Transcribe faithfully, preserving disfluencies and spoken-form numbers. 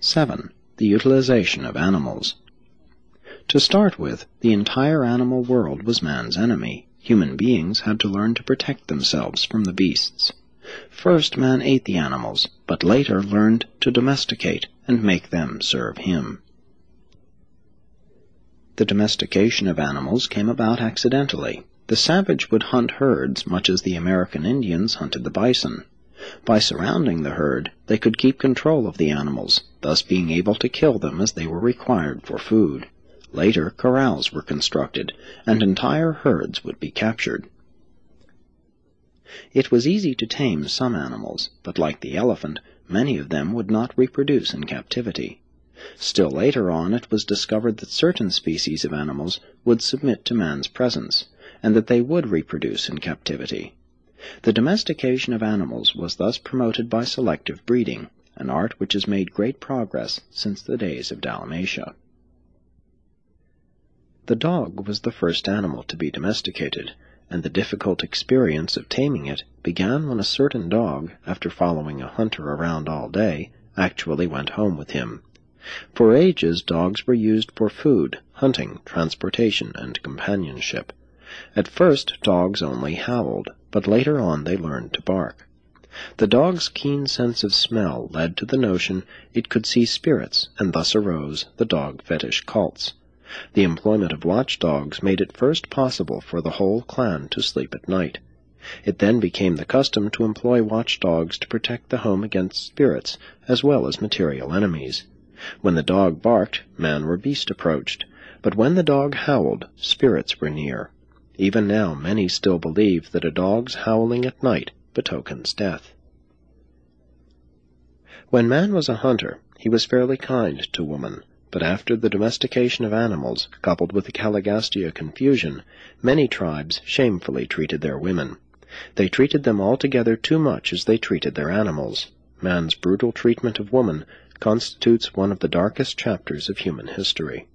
seven. The utilization of animals. To start with, the entire animal world was man's enemy. Human beings had to learn to protect themselves from the beasts. First, man ate the animals, but later learned to domesticate and make them serve him. The domestication of animals came about accidentally. The savage would hunt herds much as the American Indians hunted the bison. By surrounding the herd, they could keep control of the animals, thus being able to kill them as they were required for food. Later, corrals were constructed, and entire herds would be captured. It was easy to tame some animals, but like the elephant, many of them would not reproduce in captivity. Still later on, it was discovered that certain species of animals would submit to man's presence, and that they would reproduce in captivity. The domestication of animals was thus promoted by selective breeding, an art which has made great progress since the days of Dalmatia. The dog was the first animal to be domesticated, and the difficult experience of taming it began when a certain dog, after following a hunter around all day, actually went home with him. For ages, dogs were used for food, hunting, transportation, and companionship. At first, dogs only howled, but later on they learned to bark. The dog's keen sense of smell led to the notion it could see spirits, and thus arose the dog fetish cults. The employment of watchdogs made it first possible for the whole clan to sleep at night. It then became the custom to employ watchdogs to protect the home against spirits as well as material enemies. When the dog barked, man or beast approached, but when the dog howled, spirits were near. Even now many still believe that a dog's howling at night betokens death. When man was a hunter, he was fairly kind to woman. But after the domestication of animals, coupled with the Caligastia confusion, many tribes shamefully treated their women. They treated them altogether too much as they treated their animals. Man's brutal treatment of woman constitutes one of the darkest chapters of human history.